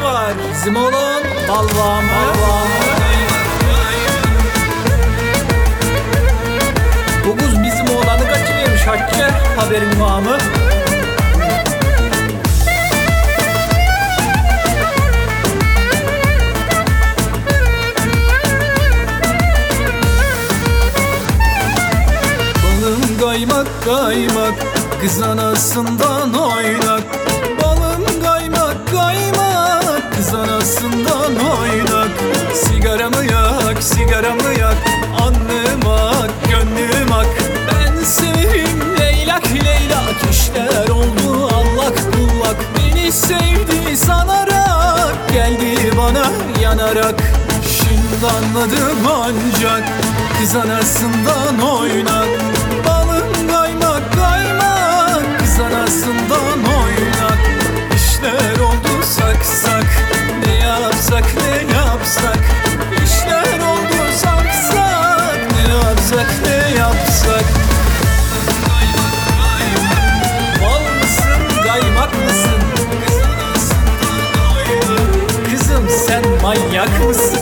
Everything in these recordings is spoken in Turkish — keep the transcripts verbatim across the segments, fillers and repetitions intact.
var. Bizim oğlan balva mı? Bu kız bizim oğlanı kaçırıyormuş Hatice. Haberin var mı? Balım kaymak kaymak, kız anasından oynak. Balım kaymak kaymak, kız anasından oynak. Sigaramı yak, sigaramı yak, alnım ak, gönlüm ak. Ben sevim leylak leylak, işler oldu allak bullak. Beni sevdi sanarak, geldi bana yanarak. Şimdi anladım ancak, kız anasından oynak. Balım kaymak kaymak, kız anasından oynak. İşler oldu sak sak, ne yapsak ne yapsak. İşler oldu sak sak, ne yapsak ne yapsak. Bal mısın kaymak mısın, kız anasından oynak. Kızım sen manyak mısın?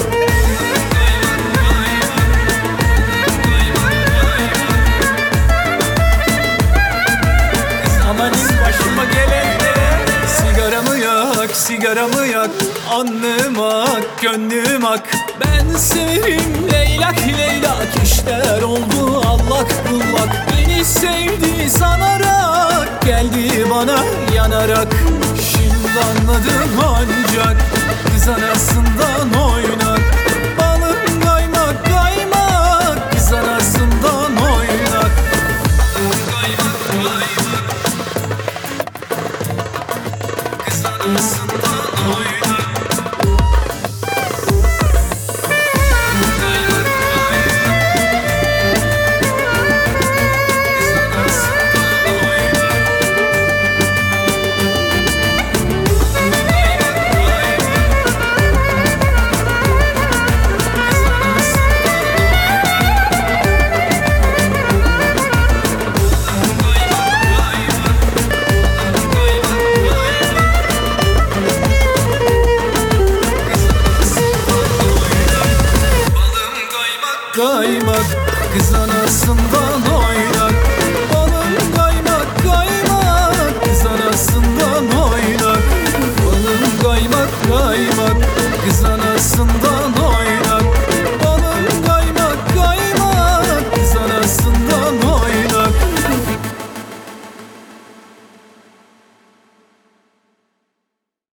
Başıma gelenlere sigaramı yak, sigaramı yak, alnım ak, gönlüm ak. Ben severim leylak leylak, işler oldu allak bullak. Beni sevdi sanarak, geldi bana yanarak. Şimdi anladım ancak, kız anasından oynak. Balım kaymak kaymak, kız anasından oynak. Kaymak kaymak, kız anasından oynak. Kaymak kaymak, kız anasından oynak. Kaymak, kız anasından oynak.